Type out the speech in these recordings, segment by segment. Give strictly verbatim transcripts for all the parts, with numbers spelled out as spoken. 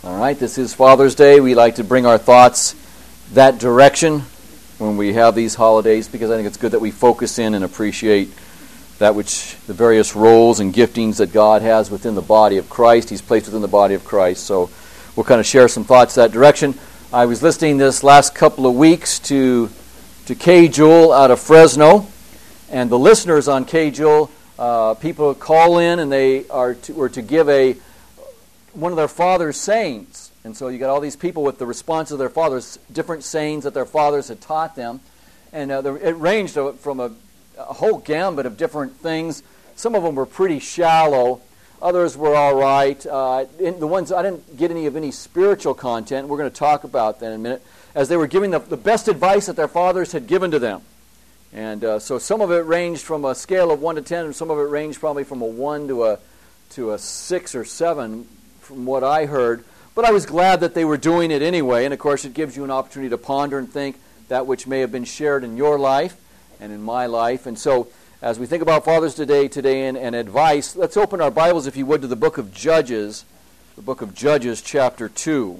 All right, this is Father's Day. We like to bring our thoughts that direction when we have these holidays because I think it's good that we focus in and appreciate that which the various roles and giftings that God has within the body of Christ. He's placed within the body of Christ. So we'll kind of share some thoughts that direction. I was listening this last couple of weeks to to Kay Jewel out of Fresno, and the listeners on Kay Jewel, uh, people call in and they are to, were to give a one of their father's sayings. And so you got all these people with the response of their fathers, different sayings that their fathers had taught them. And uh, the, it ranged from a, a whole gambit of different things. Some of them were pretty shallow. Others were all right. Uh, in the ones I didn't get any of any spiritual content. We're going to talk about that in a minute. As they were giving the, the best advice that their fathers had given to them. And uh, so some of it ranged from a scale of one to ten, and some of it ranged probably from a one to a to a six or seven, from what I heard. But I was glad that they were doing it anyway. And of course, it gives you an opportunity to ponder and think that which may have been shared in your life and in my life. And so, as we think about Fathers today, today and, and advice, let's open our Bibles, if you would, to the book of Judges, the book of Judges, chapter two.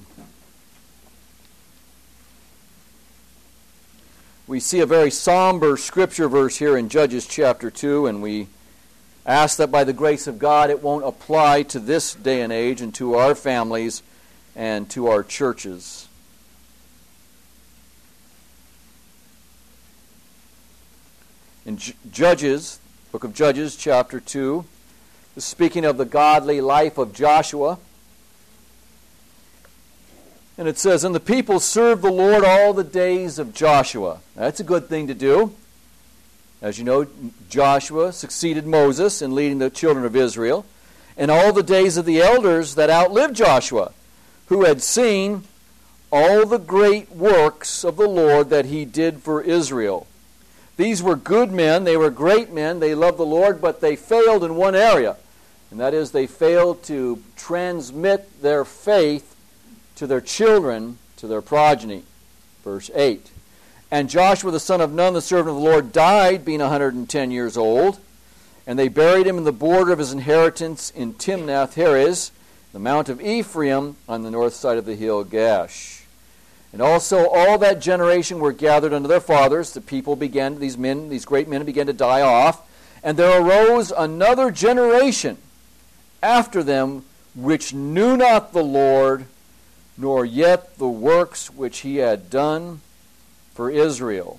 We see a very somber scripture verse here in Judges chapter two, and we ask that by the grace of God it won't apply to this day and age and to our families and to our churches. In J- Judges, book of Judges, chapter two, speaking of the godly life of Joshua. And it says, "And the people served the Lord all the days of Joshua." That's a good thing to do. As you know, Joshua succeeded Moses in leading the children of Israel. "And all the days of the elders that outlived Joshua, who had seen all the great works of the Lord that he did for Israel." These were good men, they were great men, they loved the Lord, but they failed in one area. And that is, they failed to transmit their faith to their children, to their progeny. Verse eight. "And Joshua the son of Nun, the servant of the Lord, died, being a hundred and ten years old. And they buried him in the border of his inheritance in Timnath-Heres, the mount of Ephraim, on the north side of the hill Gash. And also all that generation were gathered unto their fathers." The people began, these men, these great men began to die off. "And there arose another generation after them, which knew not the Lord, nor yet the works which he had done for Israel."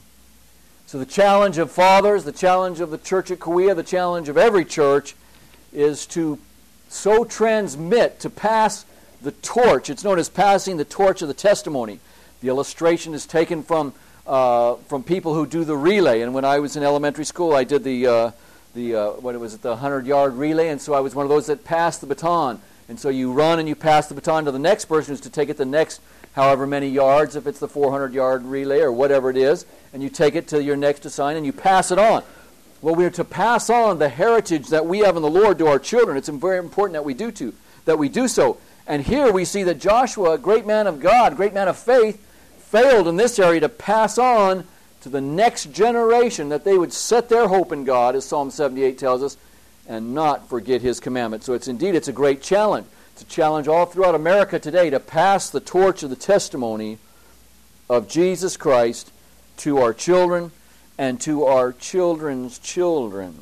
So the challenge of fathers, the challenge of the church at Kauai, the challenge of every church is to so transmit, to pass the torch. It's known as passing the torch of the testimony. The illustration is taken from uh, from people who do the relay. And when I was in elementary school, I did the uh, the uh, what was it, the hundred-yard relay, and so I was one of those that passed the baton. And so you run and you pass the baton to the next person who's to take it the next however many yards, if it's the four hundred-yard relay or whatever it is, and you take it to your next assigned and you pass it on. Well, we are to pass on the heritage that we have in the Lord to our children. It's very important that we do to, that we do so. And here we see that Joshua, a great man of God, great man of faith, failed in this area to pass on to the next generation that they would set their hope in God, as Psalm seventy-eight tells us, and not forget his commandments. So it's indeed, it's a great challenge. It's a challenge all throughout America today to pass the torch of the testimony of Jesus Christ to our children and to our children's children.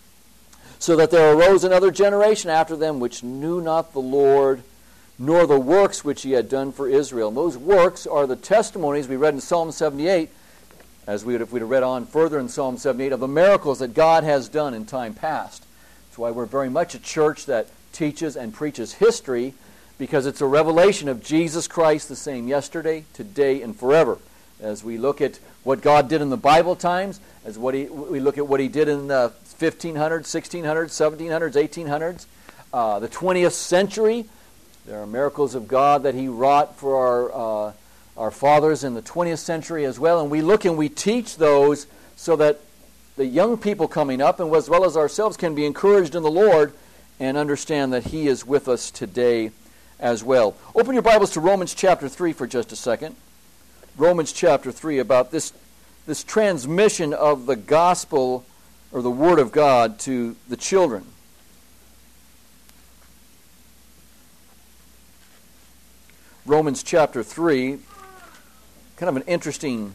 "So that there arose another generation after them, which knew not the Lord, nor the works which he had done for Israel." And those works are the testimonies we read in Psalm seventy-eight, as we would if we'd have read on further in Psalm seventy-eight, of the miracles that God has done in time past. That's why we're very much a church that teaches and preaches history, because it's a revelation of Jesus Christ, the same yesterday, today, and forever. As we look at what God did in the Bible times, as what he, we look at what he did in the fifteen hundreds, sixteen hundreds, seventeen hundreds, eighteen hundreds, uh, the twentieth century, there are miracles of God that he wrought for our uh, our fathers in the twentieth century as well. And we look and we teach those so that the young people coming up, and as well as ourselves, can be encouraged in the Lord and understand that he is with us today as well. Open your Bibles to Romans chapter three for just a second. Romans chapter three, about this, this transmission of the gospel or the Word of God to the children. Romans chapter three. Kind of an interesting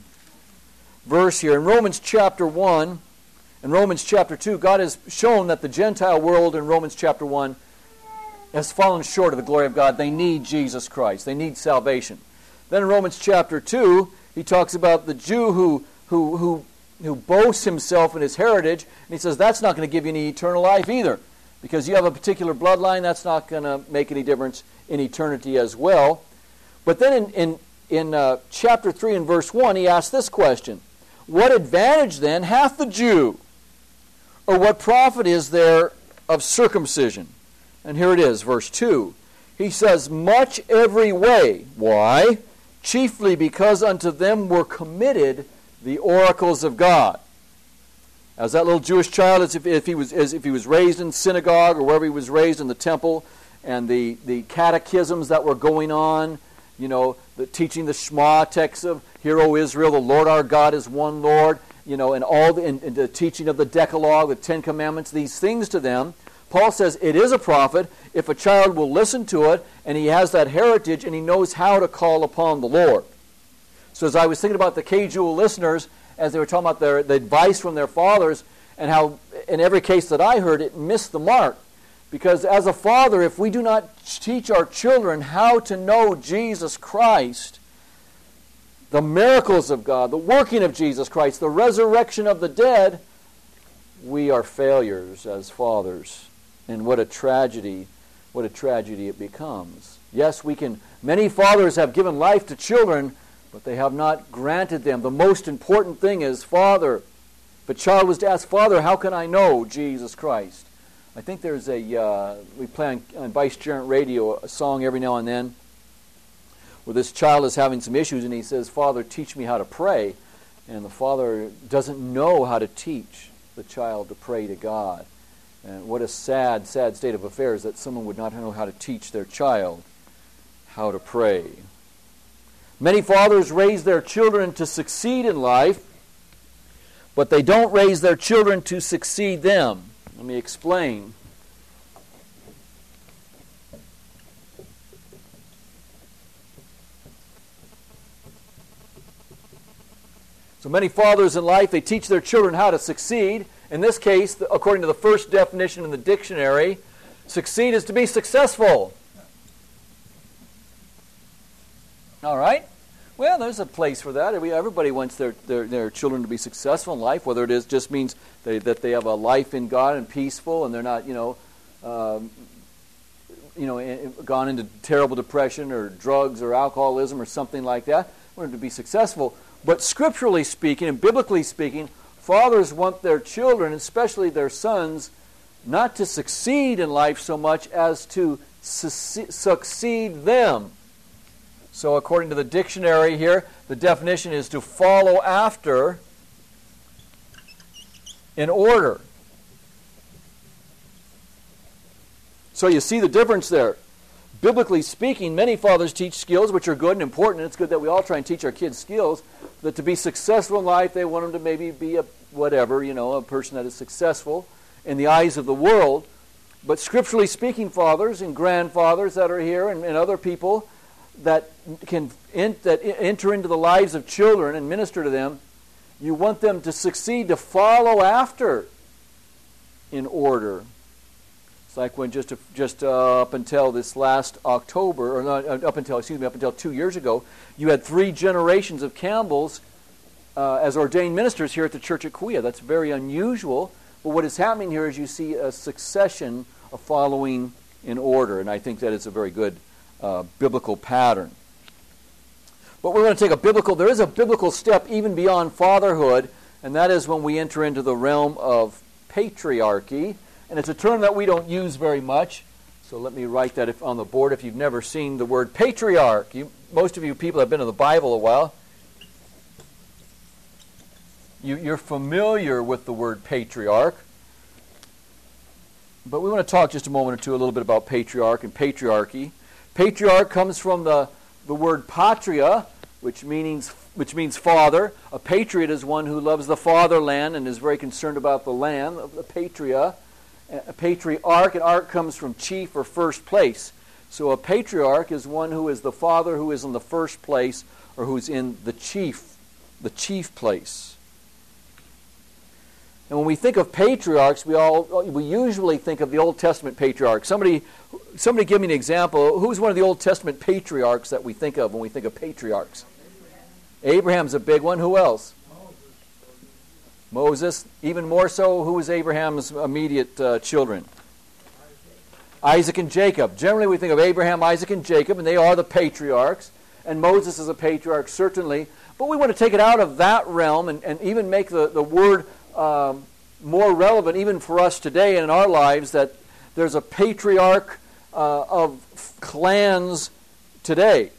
verse here. In Romans chapter one and Romans chapter two, God has shown that the Gentile world in Romans chapter one has fallen short of the glory of God. They need Jesus Christ. They need salvation. Then in Romans chapter two, he talks about the Jew who who who who boasts himself in his heritage, and he says that's not going to give you any eternal life either, because you have a particular bloodline. That's not going to make any difference in eternity as well. But then in in, in uh, chapter three and verse one, he asks this question: what advantage then hath the Jew, or what profit is there of circumcision? And here it is, verse two. He says, much every way. Why? Chiefly because unto them were committed the oracles of God. As that little Jewish child, as if, if he was as if he was raised in synagogue or wherever he was raised in the temple, and the, the catechisms that were going on, you know, the teaching the Shema text of Hear, O Israel, the Lord our God is one Lord, you know, and all the, and, and the teaching of the Decalogue, the Ten Commandments, these things to them. Paul says it is a profit if a child will listen to it and he has that heritage and he knows how to call upon the Lord. So as I was thinking about the K-Jewel listeners, as they were talking about their, the advice from their fathers, and how in every case that I heard, it missed the mark. Because as a father, if we do not teach our children how to know Jesus Christ, the miracles of God, the working of Jesus Christ, the resurrection of the dead, we are failures as fathers. And what a tragedy, what a tragedy it becomes. Yes, we can, many fathers have given life to children, but they have not granted them. The most important thing is, Father, if a child was to ask, Father, how can I know Jesus Christ? I think there's a, uh, we play on, on Vice-Gerent Radio a song every now and then where this child is having some issues and he says, Father, teach me how to pray. And the father doesn't know how to teach the child to pray to God. And what a sad, sad state of affairs that someone would not know how to teach their child how to pray. Many fathers raise their children to succeed in life, but they don't raise their children to succeed them. Let me explain. So many fathers in life, they teach their children how to succeed. In this case, according to the first definition in the dictionary, succeed is to be successful. All right? Well, there's a place for that. Everybody wants their, their, their children to be successful in life, whether it is just means they, that they have a life in God and peaceful and they're not, you know, um, you know, in, gone into terrible depression or drugs or alcoholism or something like that. We want them to be successful. But scripturally speaking and biblically speaking, fathers want their children, especially their sons, not to succeed in life so much as to su- succeed them. So according to the dictionary here, the definition is to follow after in order. So you see the difference there. Biblically speaking, many fathers teach skills which are good and important, and it's good that we all try and teach our kids skills, that to be successful in life, they want them to maybe be a whatever, you know, a person that is successful in the eyes of the world. But scripturally speaking, fathers and grandfathers that are here and, and other people that can in, that enter into the lives of children and minister to them, you want them to succeed, to follow after in order. It's like when just just uh, up until this last October, or not, up until excuse me, up until two years ago, you had three generations of Campbells uh, as ordained ministers here at the church at Kauai. That's very unusual. But what is happening here is you see a succession of following in order, and I think that is a very good uh, biblical pattern. But we're going to take a biblical. There is a biblical step even beyond fatherhood, and that is when we enter into the realm of patriarchy. And it's a term that we don't use very much. So let me write that if, on the board if you've never seen the word patriarch. You, most of you people have been in the Bible a while. You, you're familiar with the word patriarch. But we want to talk just a moment or two a little bit about patriarch and patriarchy. Patriarch comes from the, the word patria, which means which means father. A patriot is one who loves the fatherland and is very concerned about the land. A patria. A patriarch, and arch comes from chief or first place. So a patriarch is one who is the father, who is in the first place, or who's in the chief, the chief place. And when we think of patriarchs, we all we usually think of the Old Testament patriarchs. Somebody, somebody give me an example. Who's one of the Old Testament patriarchs that we think of when we think of patriarchs? Abraham. Abraham's a big one. Who else? Moses. Moses. Even more so, who was Abraham's immediate uh, children? Isaac. Isaac and Jacob. Generally, we think of Abraham, Isaac, and Jacob, and they are the patriarchs. And Moses is a patriarch, certainly. But we want to take it out of that realm and, and even make the, the word Um, more relevant even for us today and in our lives, that there's a patriarch uh, of clans today.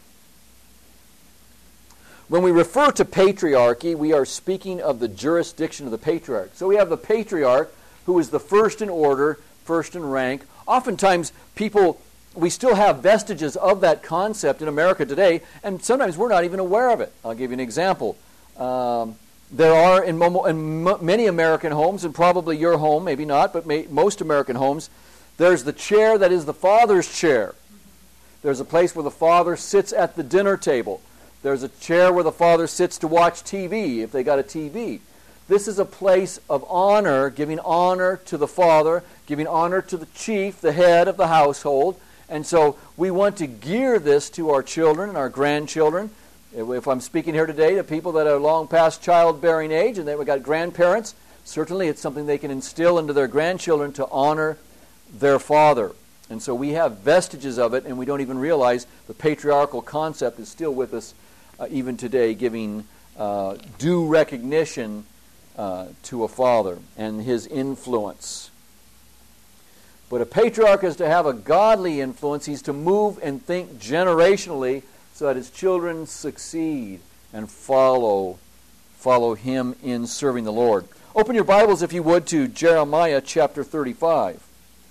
When we refer to patriarchy, we are speaking of the jurisdiction of the patriarch. So we have the patriarch, who is the first in order, first in rank. Oftentimes people, we still have vestiges of that concept in America today, and sometimes we're not even aware of it. I'll give you an example. Um, There are in, mo- in mo- many American homes, and probably your home, maybe not, but may- most American homes, there's the chair that is the father's chair. There's a place where the father sits at the dinner table. There's a chair where the father sits to watch T V, if they got a T V. This is a place of honor, giving honor to the father, giving honor to the chief, the head of the household. And so we want to gear this to our children and our grandchildren. If I'm speaking here today to people that are long past childbearing age and they've got grandparents, certainly it's something they can instill into their grandchildren to honor their father. And so we have vestiges of it, and we don't even realize the patriarchal concept is still with us uh, even today, giving uh, due recognition uh, to a father and his influence. But a patriarch is to have a godly influence. He's to move and think generationally so that his children succeed and follow, follow him in serving the Lord. Open your Bibles, if you would, to Jeremiah chapter thirty-five.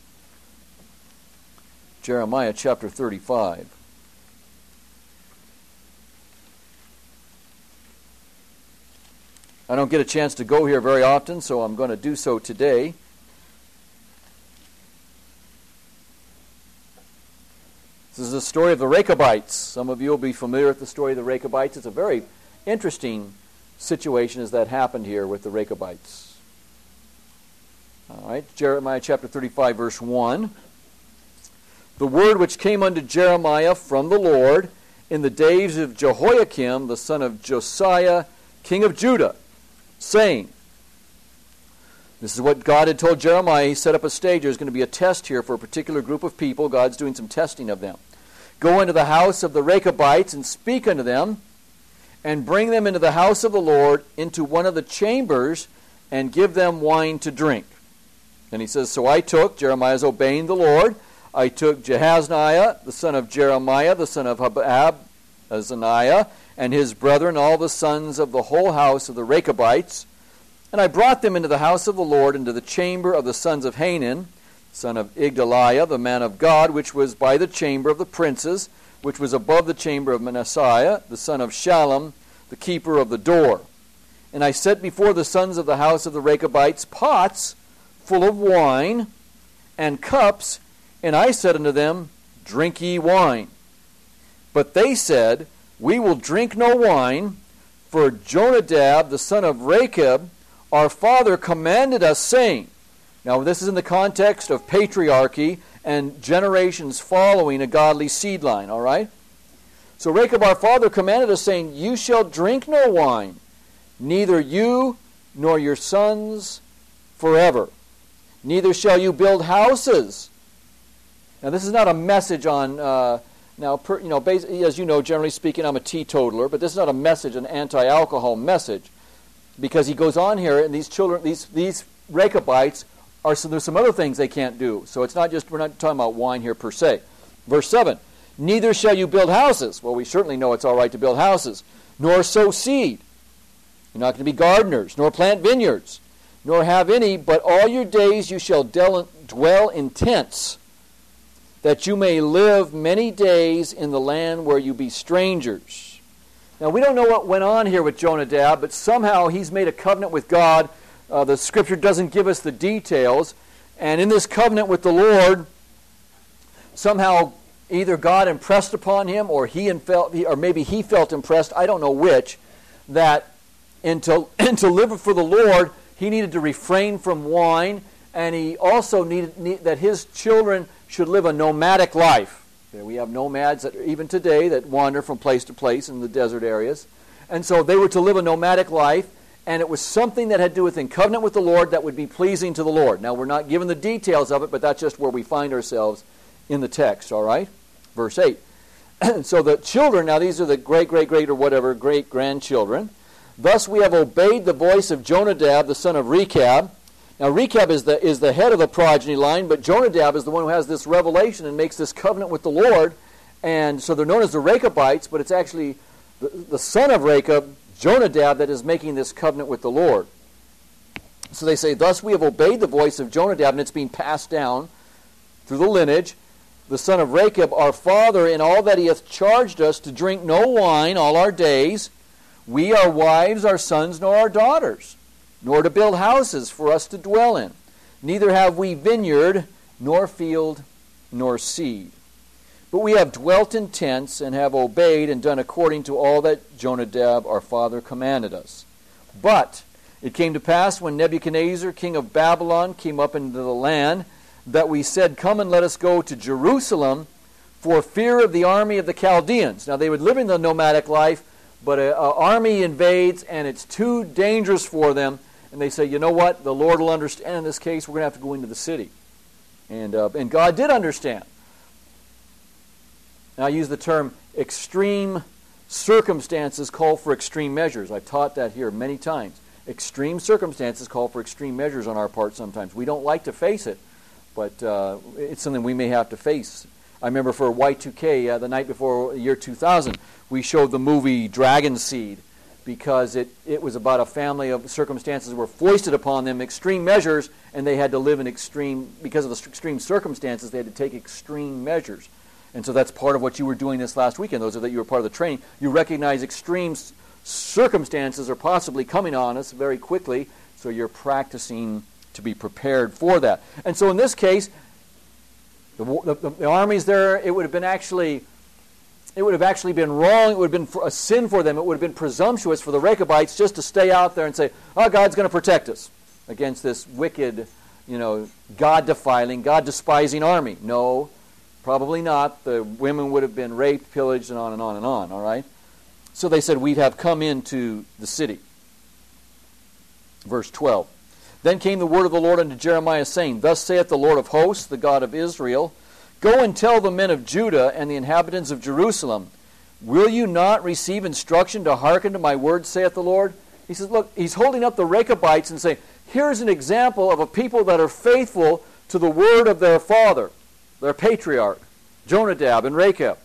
Jeremiah chapter thirty-five. I don't get a chance to go here very often, so I'm going to do so today. This is the story of the Rechabites. Some of you will be familiar with the story of the Rechabites. It's a very interesting situation as that happened here with the Rechabites. All right, Jeremiah chapter thirty-five, verse one. The word which came unto Jeremiah from the Lord in the days of Jehoiakim, the son of Josiah, king of Judah, saying, this is what God had told Jeremiah. He set up a stage. There's going to be a test here for a particular group of people. God's doing some testing of them. Go into the house of the Rechabites and speak unto them, and bring them into the house of the Lord, into one of the chambers, and give them wine to drink. And he says, so I took, Jeremiah's obeying the Lord, I took Jahaziah, the son of Jeremiah, the son of Habab, Azaniah, and his brethren, all the sons of the whole house of the Rechabites, and I brought them into the house of the Lord, into the chamber of the sons of Hanan, son of Igdaliah, the man of God, which was by the chamber of the princes, which was above the chamber of Manasseh, the son of Shallum, the keeper of the door. And I set before the sons of the house of the Rechabites pots full of wine, and cups, and I said unto them, drink ye wine. But they said, we will drink no wine, for Jonadab, the son of Rechab, our father commanded us, saying, now this is in the context of patriarchy and generations following a godly seed line, all right? So Rechab, our father, commanded us, saying, you shall drink no wine, neither you nor your sons forever. Neither shall you build houses. Now this is not a message on, uh, now, per, you know, as you know, generally speaking, I'm a teetotaler, but this is not a message, an anti-alcohol message. Because he goes on here, and these children, these these Rechabites, are so there's some other things they can't do. So it's not just, we're not talking about wine here per se. Verse seven, neither shall you build houses. Well, we certainly know it's all right to build houses. Nor sow seed. You're not going to be gardeners, nor plant vineyards, nor have any, but all your days you shall dwell in tents, that you may live many days in the land where you be strangers. Now, we don't know what went on here with Jonadab, but somehow he's made a covenant with God. Uh, the Scripture doesn't give us the details. And in this covenant with the Lord, somehow Either God impressed upon him, or he and felt, or maybe he felt impressed, I don't know which, that and to, and to live for the Lord, he needed to refrain from wine, and he also needed need, that his children should live a nomadic life. Okay, we have nomads that even today that wander from place to place in the desert areas. And so they were to live a nomadic life, and it was something that had to do with in covenant with the Lord that would be pleasing to the Lord. Now, we're not given the details of it, but that's just where we find ourselves in the text, all right? Verse eight. So the children, now these are the great, great, great, or whatever, great-grandchildren. Thus we have obeyed the voice of Jonadab, the son of Rechab. Now Rechab is the, is the head of the progeny line, but Jonadab is the one who has this revelation and makes this covenant with the Lord. And so they're known as the Rechabites, but it's actually the, the son of Rechab, Jonadab, that is making this covenant with the Lord. So they say, thus we have obeyed the voice of Jonadab, and it's being passed down through the lineage. The son of Rechab, our father, in all that he hath charged us to drink no wine all our days, we, our wives, our sons, nor our daughters, nor to build houses for us to dwell in. Neither have we vineyard, nor field, nor seed. But we have dwelt in tents, and have obeyed and done according to all that Jonadab our father commanded us. But it came to pass, when Nebuchadnezzar, king of Babylon, came up into the land, that we said, come and let us go to Jerusalem, for fear of the army of the Chaldeans. Now they would live in the nomadic life, but an army invades, and it's too dangerous for them. And they say, you know what? The Lord will understand in this case. We're going to have to go into the city. And, uh, and God did understand. Now I use the term extreme circumstances call for extreme measures. I've taught that here many times. Extreme circumstances call for extreme measures on our part sometimes. We don't like to face it, but uh, it's something we may have to face. I remember for Y two K, uh, the night before year two thousand, we showed the movie Dragon Seed, because it, it was about a family of circumstances that were foisted upon them, extreme measures, and they had to live in extreme, because of the extreme circumstances, they had to take extreme measures. And so that's part of what you were doing this last weekend. Those are that you were part of the training. You recognize extreme circumstances are possibly coming on us very quickly, so you're practicing to be prepared for that. And so in this case, the, the, the armies there, it would have been actually, it would have actually been wrong. It would have been a sin for them. It would have been presumptuous for the Rechabites just to stay out there and say, "Oh, God's going to protect us against this wicked, you know, God-defiling, God-despising army." No, probably not. The women would have been raped, pillaged, and on and on and on. All right. So they said, "We'd have come into the city." Verse twelve. Then came the word of the Lord unto Jeremiah, saying, Thus saith the Lord of hosts, the God of Israel, Go and tell the men of Judah and the inhabitants of Jerusalem, Will you not receive instruction to hearken to my words, saith the Lord? He says, look, he's holding up the Rechabites and saying, here's an example of a people that are faithful to the word of their father, their patriarch, Jonadab and Rechab.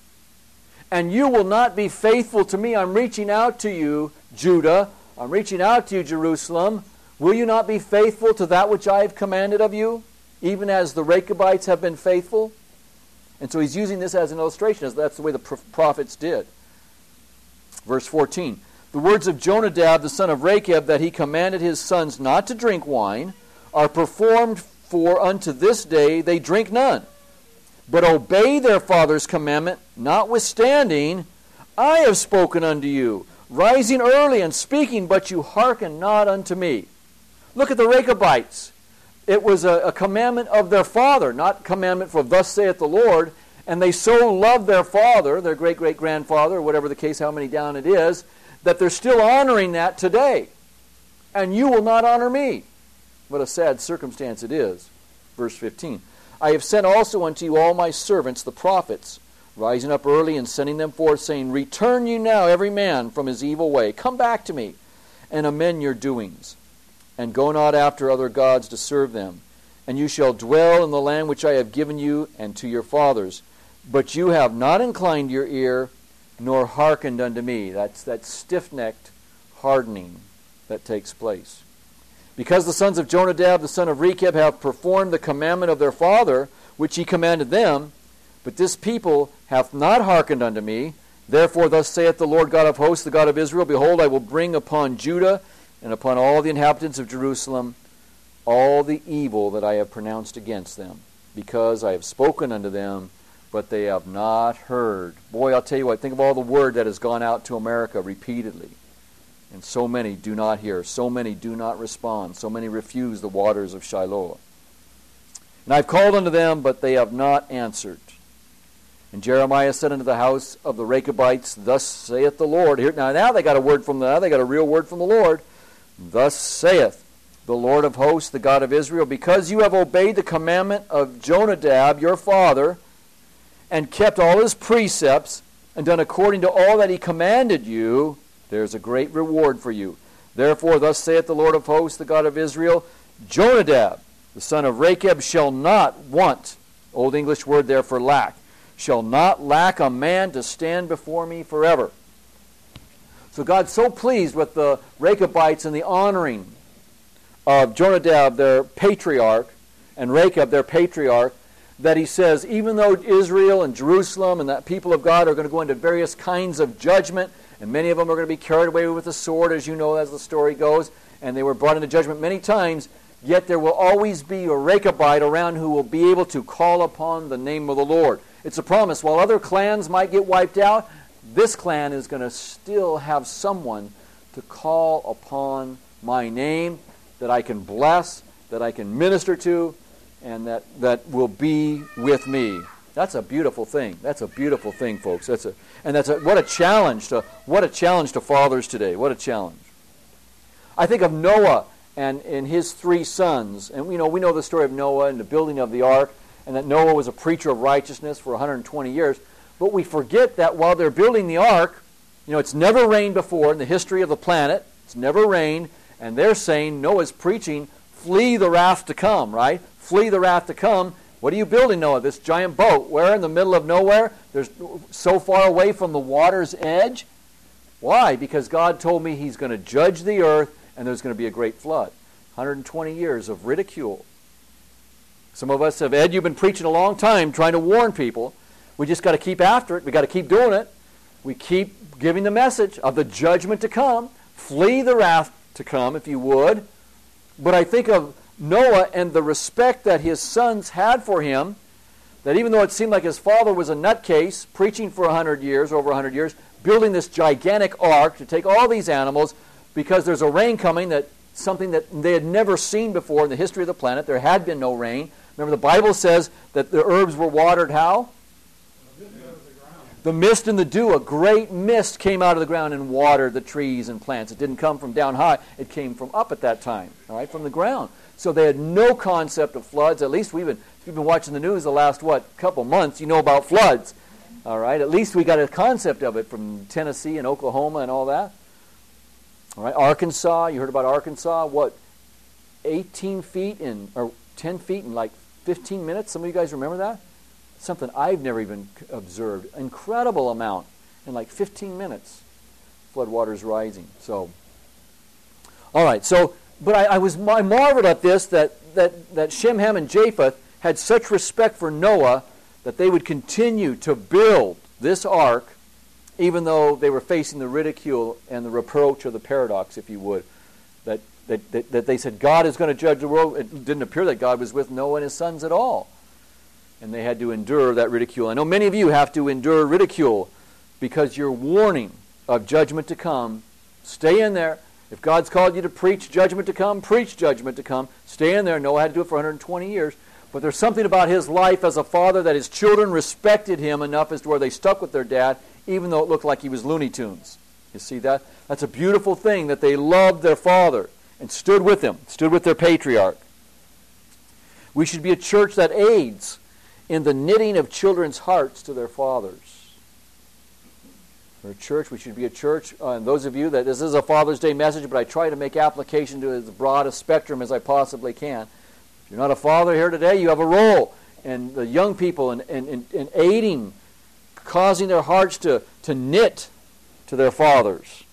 And you will not be faithful to me. I'm reaching out to you, Judah. I'm reaching out to you, Jerusalem. Will you not be faithful to that which I have commanded of you, even as the Rechabites have been faithful? And so he's using this as an illustration, as that's the way the prophets did. Verse fourteen. The words of Jonadab, the son of Rechab, that he commanded his sons not to drink wine, are performed, for unto this day they drink none, but obey their father's commandment. Notwithstanding, I have spoken unto you, rising early and speaking, but you hearken not unto me. Look at the Rechabites. It was a, a commandment of their father, not commandment for thus saith the Lord. And they so loved their father, their great-great-grandfather, or whatever the case, how many down it is, that they're still honoring that today. And you will not honor me. What a sad circumstance it is. Verse fifteen. I have sent also unto you all my servants, the prophets, rising up early and sending them forth, saying, Return you now every man from his evil way. Come back to me, and amend your doings. And go not after other gods to serve them. And you shall dwell in the land which I have given you and to your fathers. But you have not inclined your ear, nor hearkened unto me. That's that stiff-necked hardening that takes place. Because the sons of Jonadab, the son of Rechab, have performed the commandment of their father, which he commanded them, but this people hath not hearkened unto me. Therefore thus saith the Lord God of hosts, the God of Israel, Behold, I will bring upon Judah and upon all the inhabitants of Jerusalem all the evil that I have pronounced against them, because I have spoken unto them but they have not heard. Boy, I'll tell you what, think of all the word that has gone out to America repeatedly. And so many do not hear. So many do not respond. So many refuse the waters of Shiloh. And I've called unto them, but they have not answered. And Jeremiah said unto the house of the Rechabites, Thus saith the Lord. Here, now, now they got a word from the, now they got a real word from the Lord. Thus saith the Lord of hosts, the God of Israel, because you have obeyed the commandment of Jonadab, your father, and kept all his precepts, and done according to all that he commanded you, there's a great reward for you. Therefore, thus saith the Lord of hosts, the God of Israel, Jonadab, the son of Rechab, shall not want, Old English word there for lack, shall not lack a man to stand before me forever. So God's so pleased with the Rechabites and the honoring of Jonadab, their patriarch, and Rechab, their patriarch, that he says, even though Israel and Jerusalem and that people of God are going to go into various kinds of judgment, and many of them are going to be carried away with the sword, as you know, as the story goes, and they were brought into judgment many times, yet there will always be a Rechabite around who will be able to call upon the name of the Lord. It's a promise. While other clans might get wiped out, this clan is going to still have someone to call upon my name that I can bless, that I can minister to, and that, that will be with me. That's a beautiful thing. That's a beautiful thing, folks. That's a and that's a, what a challenge to what a challenge to fathers today. What a challenge. I think of Noah and, and his three sons, and you know we know the story of Noah and the building of the ark, and that Noah was a preacher of righteousness for one hundred twenty years. But we forget that while they're building the ark, you know, it's never rained before in the history of the planet. It's never rained, and they're saying, Noah's preaching, flee the wrath to come, right? Flee the wrath to come. What are you building, Noah? This giant boat. Where? In the middle of nowhere? There's so far away from the water's edge? Why? Because God told me he's going to judge the earth and there's going to be a great flood. one hundred twenty years of ridicule. Some of us have, Ed, you've been preaching a long time trying to warn people. We just got to keep after it. We got to keep doing it. We keep giving the message of the judgment to come. Flee the wrath to come, if you would. But I think of Noah and the respect that his sons had for him, that even though it seemed like his father was a nutcase, preaching for one hundred years, over one hundred years, building this gigantic ark to take all these animals, because there's a rain coming, that something that they had never seen before in the history of the planet. There had been no rain. Remember, the Bible says that the herbs were watered how? The mist and the dew, a great mist came out of the ground and watered the trees and plants. It didn't come from down high. It came from up at that time, all right, from the ground. So they had no concept of floods. At least we've been, if you've been watching the news the last, what, couple months, you know about floods. All right, at least we got a concept of it from Tennessee and Oklahoma and all that. All right, Arkansas, you heard about Arkansas, what, eighteen feet in, or ten feet in like fifteen minutes? Some of you guys remember that? Something I've never even observed. Incredible amount in like fifteen minutes. Floodwaters rising. So, all right. So, but I, I was I marveled at this that that that Shem, Ham, and Japheth had such respect for Noah that they would continue to build this ark, even though they were facing the ridicule and the reproach or the paradox, if you would, that that that, that they said God is going to judge the world. It didn't appear that God was with Noah and his sons at all. And they had to endure that ridicule. I know many of you have to endure ridicule because you're warning of judgment to come. Stay in there. If God's called you to preach judgment to come, preach judgment to come. Stay in there. Noah had to do it for one hundred twenty years. But there's something about his life as a father that his children respected him enough as to where they stuck with their dad, even though it looked like he was Looney Tunes. You see that? That's a beautiful thing, that they loved their father and stood with him, stood with their patriarch. We should be a church that aids in the knitting of children's hearts to their fathers. For a church, we should be a church, uh, and those of you that this is a Father's Day message, but I try to make application to as broad a spectrum as I possibly can. If you're not a father here today, you have a role in the young people in, in, in, in aiding, causing their hearts to, to knit to their fathers.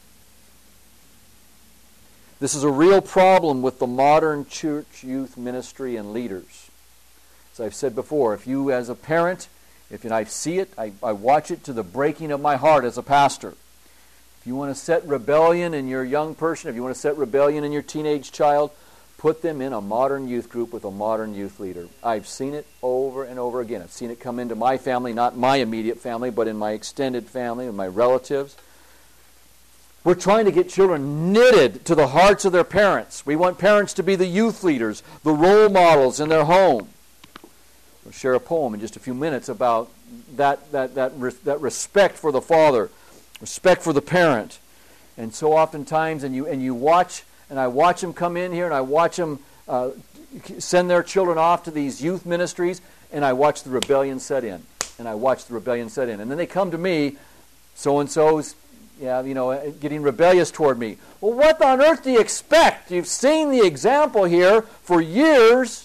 This is a real problem with the modern church youth ministry and leaders. As I've said before, if you as a parent, if and I see it, I, I watch it to the breaking of my heart as a pastor. If you want to set rebellion in your young person, if you want to set rebellion in your teenage child, put them in a modern youth group with a modern youth leader. I've seen it over and over again. I've seen it come into my family, not my immediate family, but in my extended family and my relatives. We're trying to get children knitted to the hearts of their parents. We want parents to be the youth leaders, the role models in their home. We'll share a poem in just a few minutes about that, that, that, that respect for the father, respect for the parent. And so oftentimes, and you, and you watch, and I watch them come in here, and I watch them uh, send their children off to these youth ministries, and I watch the rebellion set in. And I watch the rebellion set in. And then they come to me, so-and-so's, yeah, you know, getting rebellious toward me. Well, what on earth do you expect? You've seen the example here for years.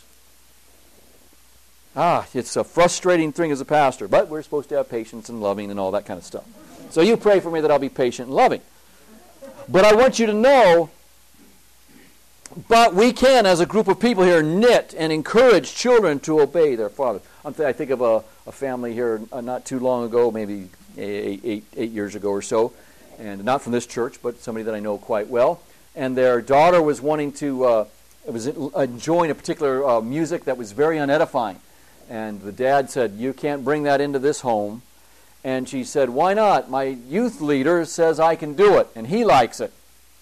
Ah, it's a frustrating thing as a pastor, but we're supposed to have patience and loving and all that kind of stuff. So you pray for me that I'll be patient and loving. But I want you to know, but we can, as a group of people here, knit and encourage children to obey their fathers. I think of a, a family here uh, not too long ago, maybe eight, eight, eight years ago or so, and not from this church, but somebody that I know quite well. And their daughter was wanting to, uh, was enjoying a particular uh, music that was very unedifying. And the dad said, "You can't bring that into this home." And she said, "Why not? My youth leader says I can do it, and he likes it."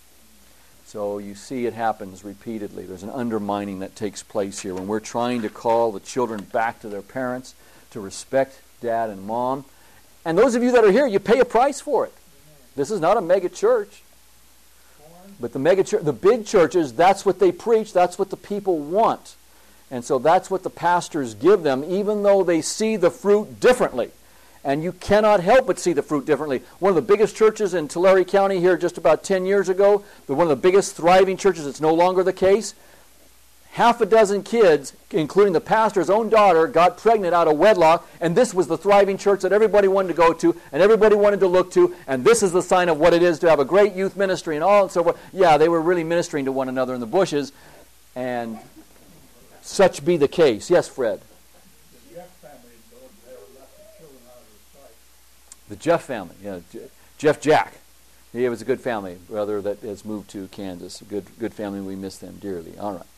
So you see it happens repeatedly. There's an undermining that takes place here when we're trying to call the children back to their parents, to respect dad and mom. And those of you that are here, you pay a price for it. This is not a mega church. But the mega church, the big churches, that's what they preach, that's what the people want. And so that's what the pastors give them, even though they see the fruit differently. And you cannot help but see the fruit differently. One of the biggest churches in Tulare County here just about ten years ago, one of the biggest thriving churches, it's no longer the case. Half a dozen kids, including the pastor's own daughter, got pregnant out of wedlock, and this was the thriving church that everybody wanted to go to, and everybody wanted to look to, and this is the sign of what it is to have a great youth ministry and all and so forth. Yeah, they were really ministering to one another in the bushes, and such be the case. Yes, Fred? The Jeff family, they left the children out of his sight. The Jeff family, yeah. Jeff Jack. He was a good family, brother that has moved to Kansas. A good, good family. We miss them dearly. All right.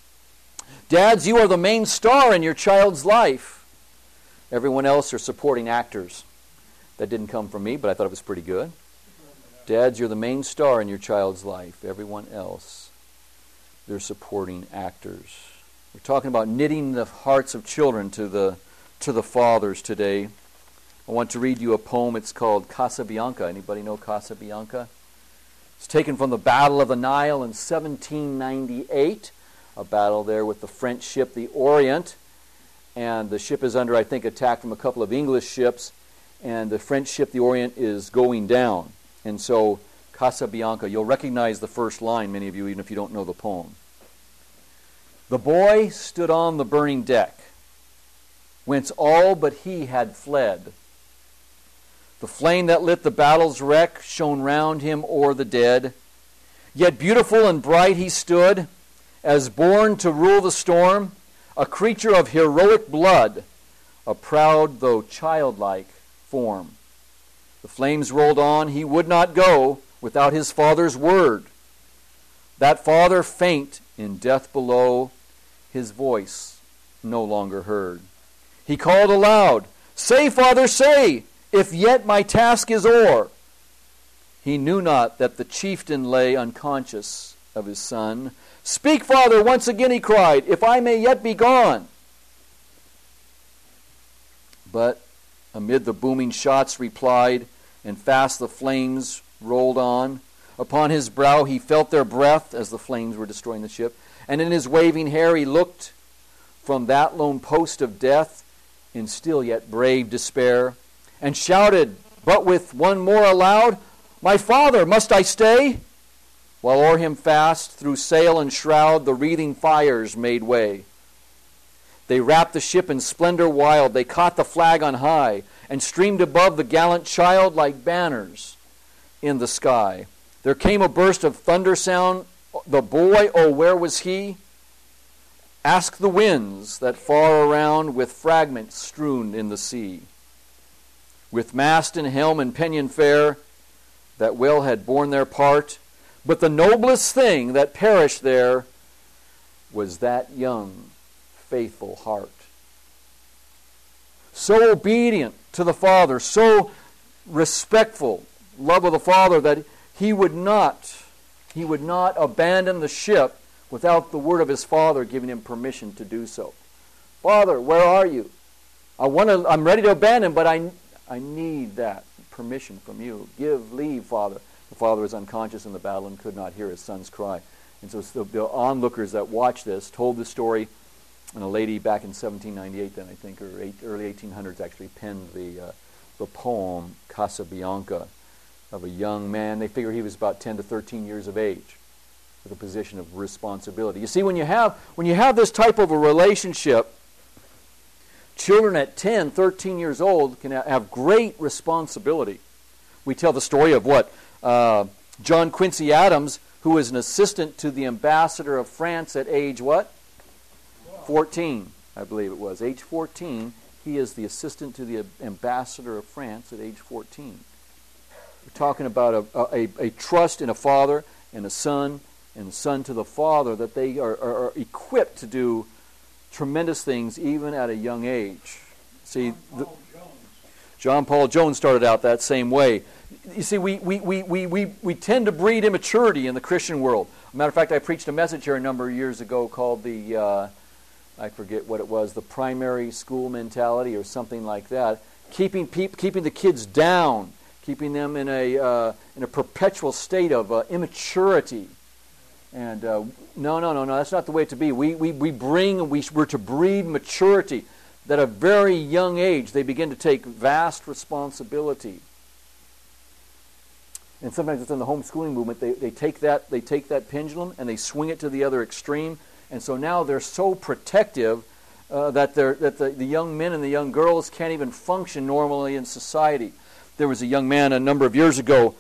Dads, you are the main star in your child's life. Everyone else are supporting actors. That didn't come from me, but I thought it was pretty good. Dads, you're the main star in your child's life. Everyone else, they're supporting actors. We're talking about knitting the hearts of children to the to the fathers today. I want to read you a poem. It's called Casabianca. Anybody know Casabianca? It's taken from the Battle of the Nile in seventeen ninety-eight. A battle there with the French ship, the Orient. And the ship is under, I think, attack from a couple of English ships. And the French ship, the Orient, is going down. And so, Casabianca, you'll recognize the first line, many of you, even if you don't know the poem. The boy stood on the burning deck, whence all but he had fled. The flame that lit the battle's wreck shone round him o'er the dead. Yet beautiful and bright he stood, as born to rule the storm, a creature of heroic blood, a proud though childlike form. The flames rolled on, he would not go without his father's word. That father faint in death below, his voice no longer heard. He called aloud, "Say, Father, say, if yet my task is o'er." He knew not that the chieftain lay unconscious of his son. "Speak, Father," once again he cried, "if I may yet be gone." But amid the booming shots replied, and fast the flames rolled on. Upon his brow he felt their breath as the flames were destroying the ship, and in his waving hair he looked from that lone post of death in still yet brave despair, and shouted, but with one more aloud, "My father, must I stay?" While o'er him fast, through sail and shroud, the wreathing fires made way. They wrapped the ship in splendor wild, they caught the flag on high, and streamed above the gallant child like banners in the sky. There came a burst of thunder sound. The boy, oh, where was he? Ask the winds that far around with fragments strewn in the sea. With mast and helm and pinion fair, that well had borne their part, but the noblest thing that perished there was that young, faithful heart. So obedient to the Father, so respectful, love of the Father, that he would not, he would not abandon the ship without the word of his Father giving him permission to do so. Father, where are you? I want to, I'm ready to abandon, but I, I need that permission from you. Give leave, Father. The father was unconscious in the battle and could not hear his son's cry. And so the, the onlookers that watched this told the story, and a lady back in seventeen ninety-eight then, I think, or eight, early eighteen hundreds actually penned the, uh, the poem Casabianca of a young man. They figure he was about ten to thirteen years of age with a position of responsibility. You see, when you have, when you have this type of a relationship, children at ten, thirteen years old can have great responsibility. We tell the story of what? Uh, John Quincy Adams, who was an assistant to the ambassador of France at age what? fourteen, I believe it was. Age fourteen, he is the assistant to the ambassador of France at age fourteen. We're talking about a, a, a trust in a father and a son, and a son to the father, that they are, are, are equipped to do tremendous things even at a young age. See, the, John Paul Jones started out that same way. You see, we, we, we, we, we, we tend to breed immaturity in the Christian world. As a matter of fact, I preached a message here a number of years ago called the, uh, I forget what it was, the primary school mentality or something like that. Keeping peop, keeping the kids down, keeping them in a, uh, in a perpetual state of uh, immaturity. And uh, no, no, no, no, that's not the way to be. We, we, we bring, we, we're to breed maturity. That at a very young age, they begin to take vast responsibility. And sometimes within the homeschooling movement, they, they take that they take that pendulum and they swing it to the other extreme. And so now they're so protective uh, that they're, that the, the young men and the young girls can't even function normally in society. There was a young man a number of years ago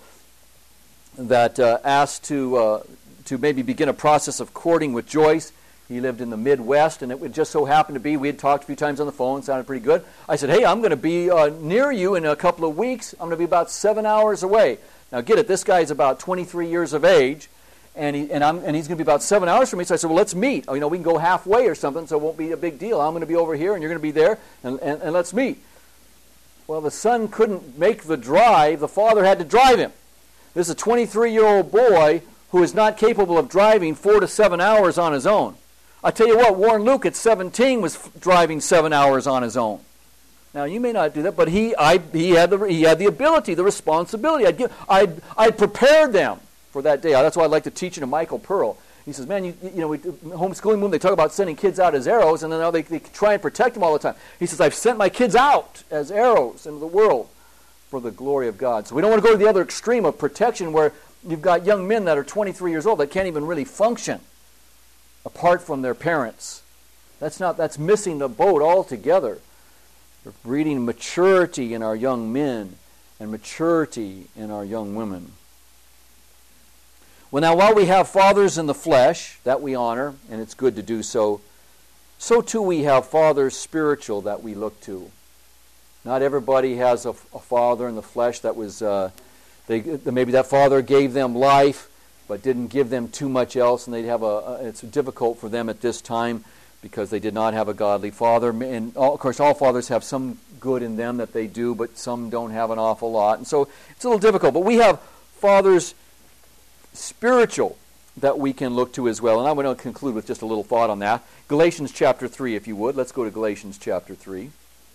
that uh, asked to uh, to maybe begin a process of courting with Joyce. He lived in the Midwest, and it would just so happen to be, we had talked a few times on the phone, sounded pretty good. I said, hey, I'm going to be uh, near you in a couple of weeks. I'm going to be about seven hours away. Now get it, this guy's about twenty-three years of age, and, he, and, I'm, and he's going to be about seven hours from me. So I said, well, let's meet. Oh, you know, we can go halfway or something, so it won't be a big deal. I'm going to be over here, and you're going to be there, and, and, and let's meet. Well, the son couldn't make the drive. The father had to drive him. This is a twenty-three-year-old boy who is not capable of driving four to seven hours on his own. I tell you what, Warren Luke at seventeen was f- driving seven hours on his own. Now you may not do that, but he, I, he had the, he had the ability, the responsibility. I'd give, I'd, I'd prepared them for that day. That's why I like to teach it to Michael Pearl. He says, man, you, you know, we, homeschooling movement, they talk about sending kids out as arrows, and then now they, they try and protect them all the time. He says, I've sent my kids out as arrows into the world for the glory of God. So we don't want to go to the other extreme of protection where you've got young men that are twenty-three years old that can't even really function apart from their parents. That's not, that's missing the boat altogether. We're breeding maturity in our young men and maturity in our young women. Well, now, while we have fathers in the flesh that we honor, and it's good to do so, so too we have fathers spiritual that we look to. Not everybody has a, a father in the flesh that was, uh, they, maybe that father gave them life, but didn't give them too much else, and they'd have a, a it's difficult for them at this time because they did not have a godly father. And all, of course, all fathers have some good in them that they do, but some don't have an awful lot. And so it's a little difficult. But we have fathers spiritual that we can look to as well. And I'm going to conclude with just a little thought on that. Galatians chapter three, if you would. Let's go to Galatians chapter three.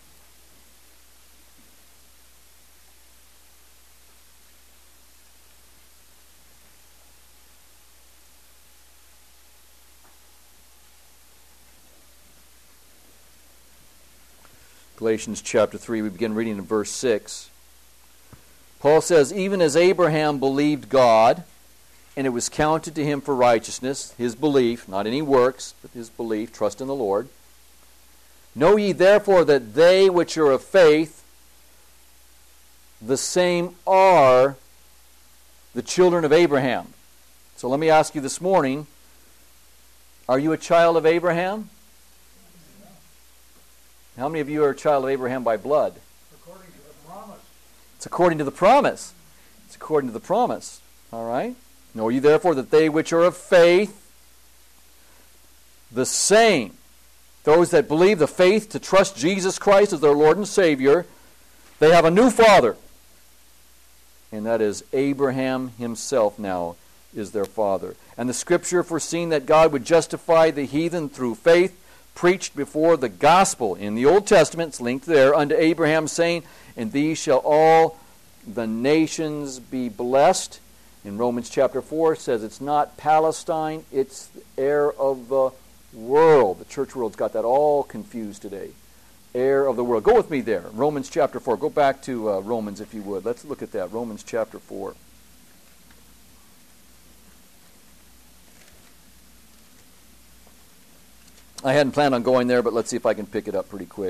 Galatians chapter three, we begin reading in verse six. Paul says, even as Abraham believed God, and it was counted to him for righteousness, his belief, not any works, but his belief, trust in the Lord. Know ye therefore that they which are of faith, the same are the children of Abraham. So let me ask you this morning, are you a child of Abraham? How many of you are a child of Abraham by blood? According to the promise. It's according to the promise. It's according to the promise. All right? Know ye therefore that they which are of faith, the same, those that believe the faith to trust Jesus Christ as their Lord and Savior, they have a new father. And that is Abraham himself now is their father. And the Scripture, foreseeing that God would justify the heathen through faith, preached before the gospel in the Old Testament, it's linked there, unto Abraham, saying, in these shall all the nations be blessed. In Romans chapter four, it says it's not Palestine, it's the heir of the world. The church world's got that all confused today. Heir of the world. Go with me there. Romans chapter four. Go back to uh, Romans if you would. Let's look at that. Romans chapter four. I hadn't planned on going there, but let's see if I can pick it up pretty quick.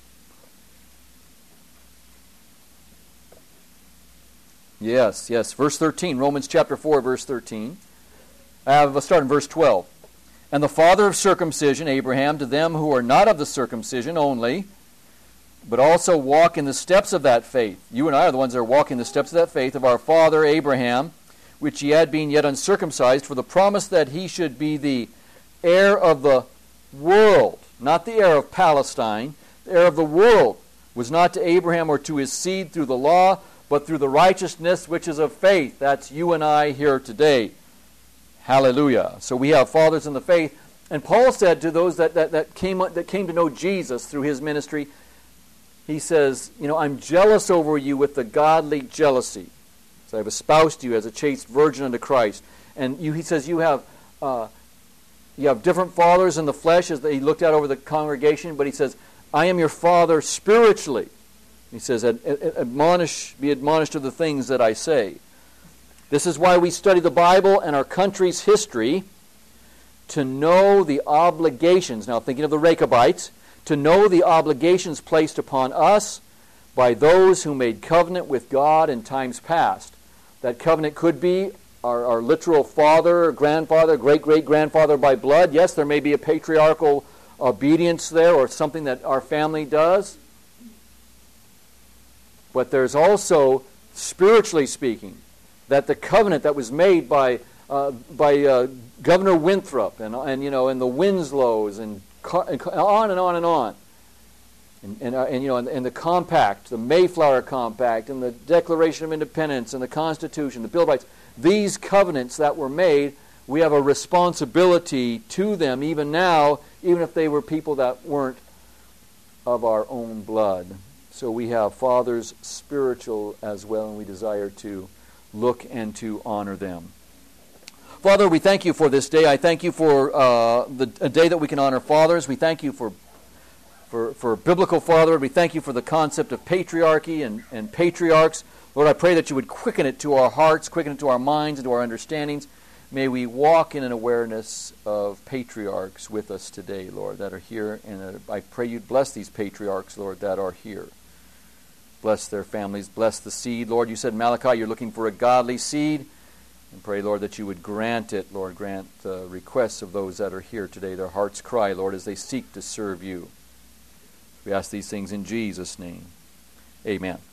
Yes, yes. Verse thirteen. Romans chapter four, verse thirteen. Uh, let's start in verse twelve. And the father of circumcision, Abraham, to them who are not of the circumcision only, but also walk in the steps of that faith. You and I are the ones that are walking the steps of that faith of our father Abraham, which he had been yet uncircumcised, for the promise that he should be the heir of the world, not the heir of Palestine, the heir of the world, was not to Abraham or to his seed through the law, but through the righteousness which is of faith. That's you and I here today. Hallelujah. So we have fathers in the faith. And Paul said to those that, that, that, came, that came to know Jesus through his ministry, he says, you know, I'm jealous over you with the godly jealousy. So I have espoused you as a chaste virgin unto Christ. And you, he says you have uh, you have different fathers in the flesh, as he looked out over the congregation, but he says, I am your father spiritually. He says, admonish, be admonished of the things that I say. This is why we study the Bible and our country's history, to know the obligations, now thinking of the Rechabites, to know the obligations placed upon us by those who made covenant with God in times past. That covenant could be our, our literal father, grandfather, great-great-grandfather by blood. Yes, there may be a patriarchal obedience there or something that our family does. But there's also, spiritually speaking, that the covenant that was made by uh, by uh, Governor Winthrop and and you know and the Winslows and, and on and on and on, and and, uh, and you know and, and the compact, the Mayflower Compact, and the Declaration of Independence, and the Constitution, the Bill of Rights. These covenants that were made, we have a responsibility to them even now, even if they were people that weren't of our own blood. So we have fathers spiritual as well, and we desire to look and to honor them. Father, we thank you for this day. I thank you for uh, the a day that we can honor fathers. We thank you for for, for biblical fatherhood. We thank you for the concept of patriarchy and, and patriarchs. Lord, I pray that you would quicken it to our hearts, quicken it to our minds and to our understandings. May we walk in an awareness of patriarchs with us today, Lord, that are here. And uh, I pray you'd bless these patriarchs, Lord, that are here. Bless their families. Bless the seed. Lord, you said in Malachi you're looking for a godly seed. And pray, Lord, that you would grant it, Lord, grant the requests of those that are here today. Their hearts cry, Lord, as they seek to serve you. We ask these things in Jesus' name. Amen.